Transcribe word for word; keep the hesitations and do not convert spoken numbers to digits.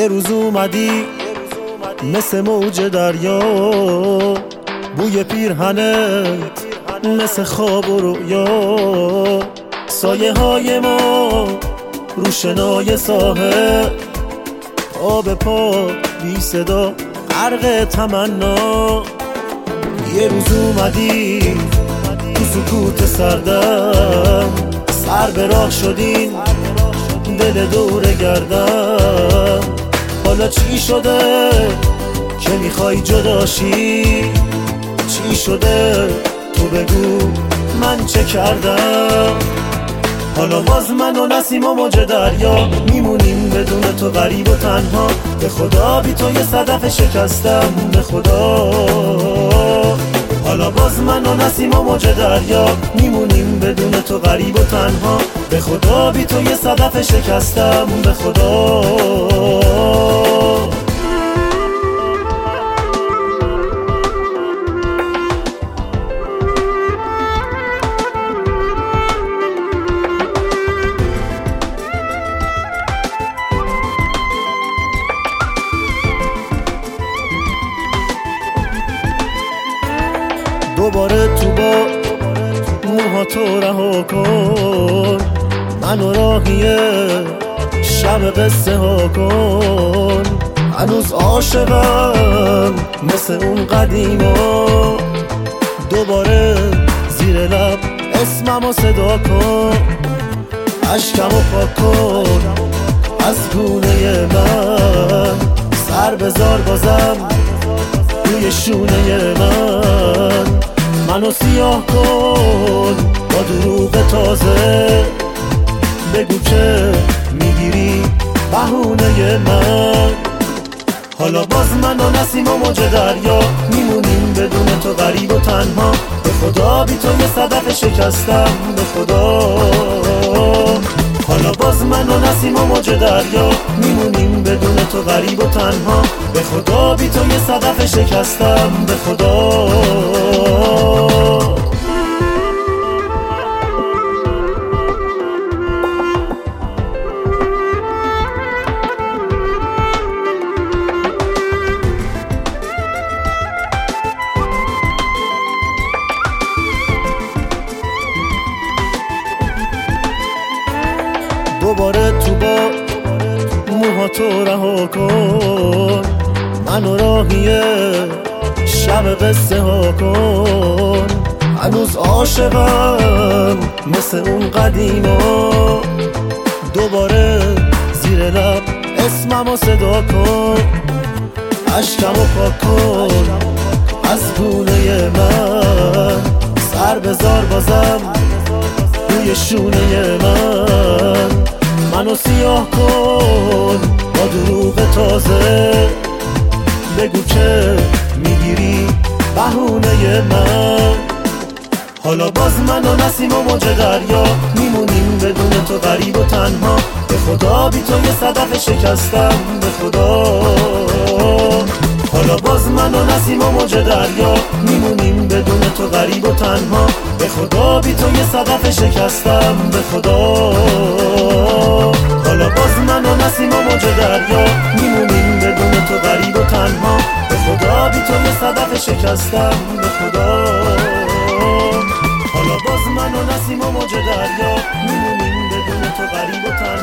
یه روز اومدی مثل موج دریا، بوی پیرهنت مثل خواب و رویا، سایه های ما رو شنای ساحل، آب پا بی صدا غرق تمنا. یه روز اومدی تو سکوت سردم، سر به راه شدین دل دور گردم. حالا چی شده که میخوای جداشی؟ چی شده تو بگو من چه کردم؟ حالا باز من و نسیم و موج دریا میمونیم بدون تو غریب و تنها. به خدا بی تو یه صدف شکستم، به خدا. حالا باز من و نسیم و موج دریا میمونیم بدون تو غریب و تنها. به خدا بی تو یه صدف شکستم، به خدا. دوباره تو با موها تو رها کن، منو راهی شب قصه ها کن. هنوز عاشقم مثل اون قدیما، دوباره زیر لب اسممو صدا کن. اشکمو پاک کن از گونه من، سر بذار بازم روی شونه من. منو سیاه کن با دروغ تازه، بگو که میگیری بهونه من. حالا باز من و نسیم و موج دریا میمونیم بدون تو غریب و تنها. به خدا بی تو یه صدف شکستم، به خدا. حالا باز من و نسیم و موج دریا میمونیم بدون تو غریب و تنها. به خدا بی تو یه صدف شکستم، به خدا. دوباره تو با موها تو رها کن، منو راهی شب قصه ها کن. هنوز عاشقم مثل اون قدیما، دوباره زیر لب اسممو صدا کن. اشکمو پاک کن از گونه من، سر بذار بازم روی شونه من. منو سیاه کن با دروغ تازه، بگو که میگیری بهونه من. حالا باز من و نسیم و موج دریا میمونیم بدون تو غریب و تنها. به خدا بی تو یه صدف شکستم، به خدا. حالا باز من و نسیم و موج دریا میمونیم بدون تو غریب و تنها. به خدا بی تو یه صدف شکستم، به خدا. حالا باز من و نسیم و موج دریا میمونیم بدون تو غریب و تنها. به خدا بی تو یه صدف شکستم، به خدا. حالا باز من و نسیم و موج دریا میمونیم بدون تو غریب و تنها.